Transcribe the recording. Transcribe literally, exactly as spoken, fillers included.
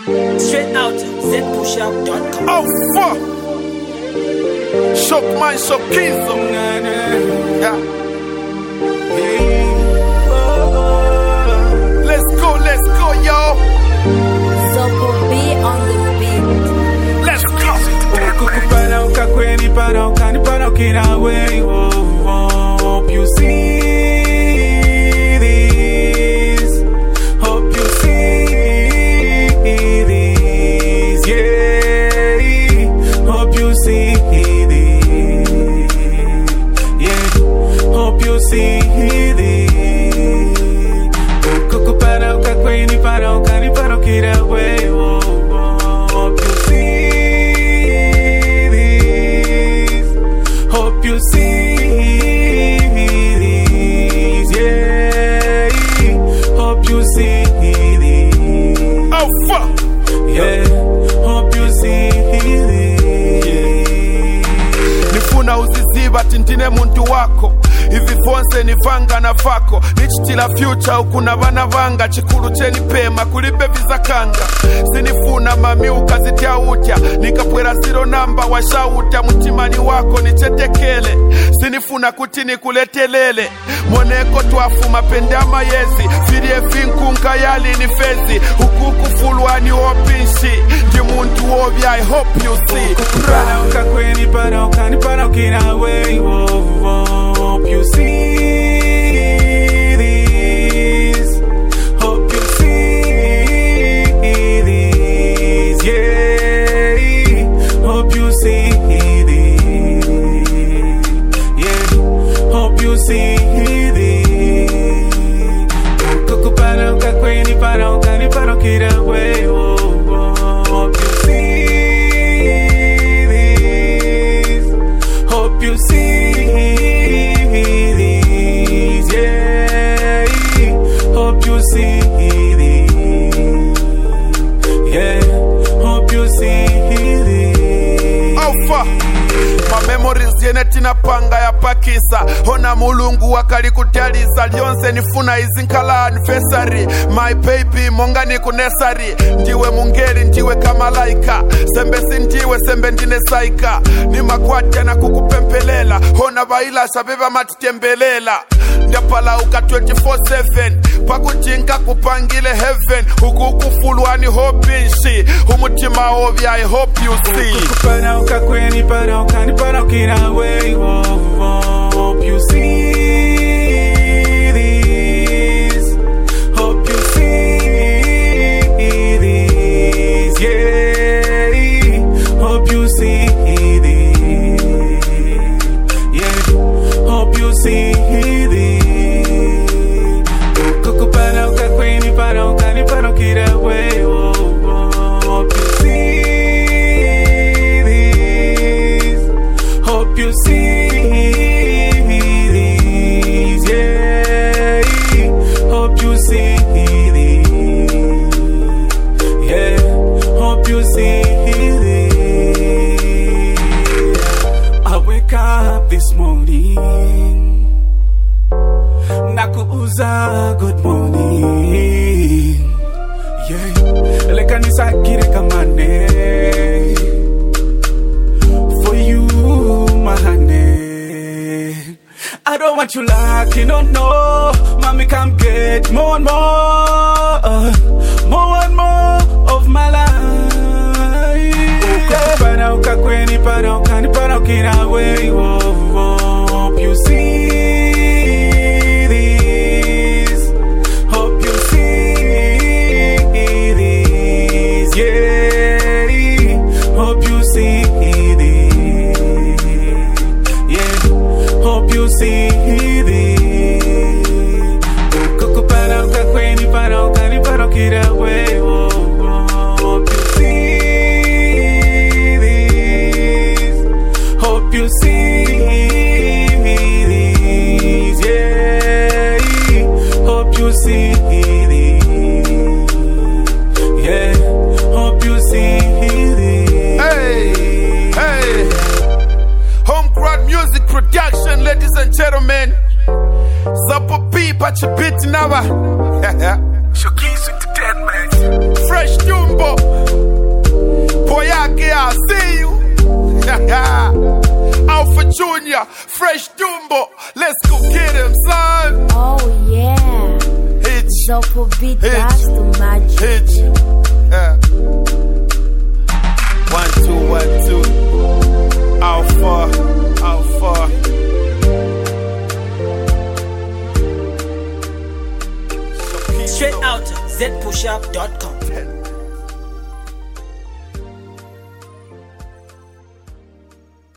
Straight out z push up dot com. Oh fuck! Shock man, shock kids. Yeah. Let's go, let's go, y'all. Zoppo B on the beat. Let's go. Kuku para ukakweni para ukani para ukinawe. Hope you see this. Hope you see this. Yeah. Hope you see this. Yeah. Hope you see this. Kuku para ukakweni para ukani para ukinawe. Hope you see. Hope you see this, yeah. Hope you see this. Oh fuck! Yeah. Hope you see this. Nifuna uziziba tindine muntu wako. Hivi fonse ni vanga na vako. Nichitila future ukuna bana vanga. Chikulu cheni pema kulipe visa kanga. Sinifuna mami ukazitia utya. Nikapwera zero namba washauta. Mutimani wako nichetekele. Sinifuna kutini kuletelele. Moneko tuafu mapende ama yezi. Firie vinkunga yali ni fezi. Hukuku fulwani opinshi. Ndi muntu ovya, I hope you see. Para ukakweni para ukani para ukinawe. Hope you see this. Hope you see this. Yeah. Hope you see this. Yeah. Hope you see this. Kuku para ukakweni para ukani para ukinawe. Hope you see this. Hope you see. Hope you see this. Yeah. Hope you see this. Oh fuck! My memories yenetina panga ya pakisa. Hona mulungu wakali kutalisa. Lyonse nifuna izinkala anniversary. My baby monga ni kunesari. Ndiwe mungeri ndiwe kama laika. Sembe sindiwe sembe ndine saika. Ni makwatya na kukupempelela. Hona baila sabeba matitembelela. Ndapala uka twenty-four seven. Pakutinka kupangile heaven. Ukukufulwani hopinshi. Umutima ovya, I hope you see. Para ukakweni para ukani para ukinawe. Hope you see this. Hope you see this. Yeah. Hope you see this. Yeah. Hope you see this. Kuku para ukakweni para ukani para ukinawe. Hope you see this. Hope you see this. Yeah. Hope you see this. Yeah. Hope you see this. I wake up this morning. Nakuuza good morning. Yeah. Lekanisa kire kamane. For you, my honey. I don't want you lucky, no, no. Mommy, come get more and more. uh, More and more of my life. Yeah. Para ukakweni, para ukani, para ukinawe. Hope you see this. Hope you see this. Yeah. Hope you see this. Yeah. Hope you see this. Kuku para ukakweni para ukani para ukinawe. Hope you see this. Hope you see this. Yeah. Hope you see this. Yeah. Hope you see this. Hey, hey. Home crowd music production, ladies and gentlemen. Zoppo B, but you beat now. Showcase with the dead man. Fresh Jumbo. Kia, fresh Dumbo. Let's go get him, son. Oh yeah. Hitch, Zoppo beat Hitch. that's the magic. hitch. Yeah. One, two, one, two. Alpha, alpha. Straight out, z push up dot com.